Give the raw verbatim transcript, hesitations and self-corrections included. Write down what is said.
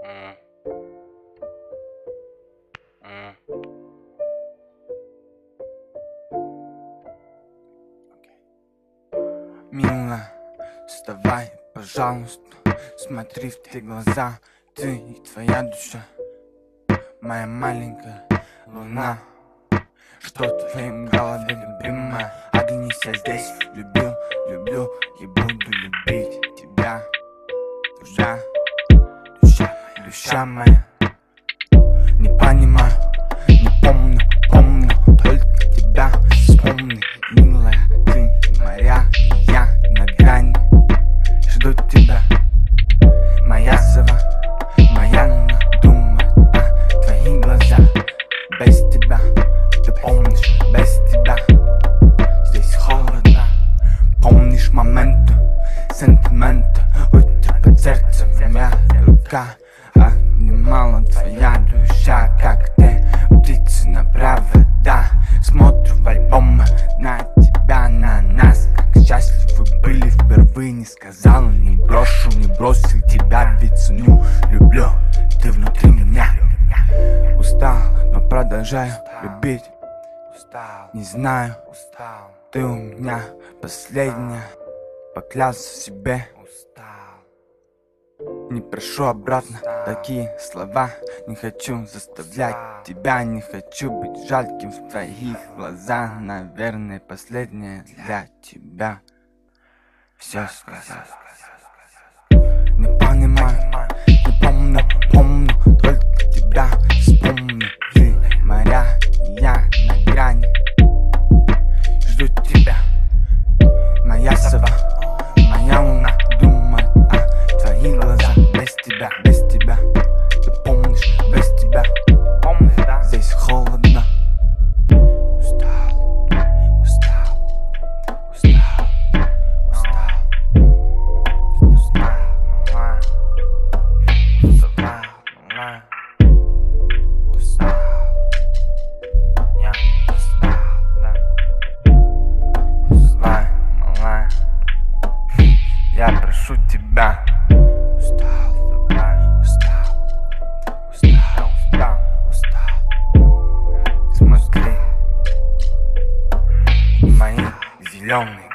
Mm. Mm. Okay. Милая, вставай, пожалуйста, смотри в те глаза, ты и твоя душа, моя маленькая луна. Что в твоем голове, любимая? Оглянись, я здесь любил, люблю и буду любить тебя. Душа, душа, душа моя. Не понимаю, не помню, помню только тебя. Вспомни, милая, ты моя, и я на грани. Жду тебя, моя сова, моя луна. Думает о твоих глазах. Без тебя, ты помнишь, без тебя здесь холодно. Помнишь моменты, сентименты, утро под сердцем, моя рука обнимала твоя душа, как те птицы на провода. Смотрю в альбомы на тебя, на нас, как счастливы были впервые. Не сказала, не брошу, не бросил тебя, ведь ценю, люблю, ты внутри меня. Устал, но продолжаю любить. Устал, не знаю, устал, ты у меня последняя. Поклялся себе, устал, не прошу обратно такие слова. Не хочу заставлять тебя, не хочу быть жалким в твоих глазах. Наверное, последнее для тебя. Все сказал. Не понимаю, не помню, помню только тебя. Вспомни, ты моя, и я на грани. Жду тебя, моя сова, моя луна. Думает о твоих глазах. Без тебя, без тебя, ты помнишь, без тебя, помнишь, да? Здесь холодно. Устал, устал, устал, устал, устал, мала, устал, мала, устал, я устал, да. Устал, мала, я прошу тебя. Устал, устал, устал, устал, устал. Смотри, мои зеленые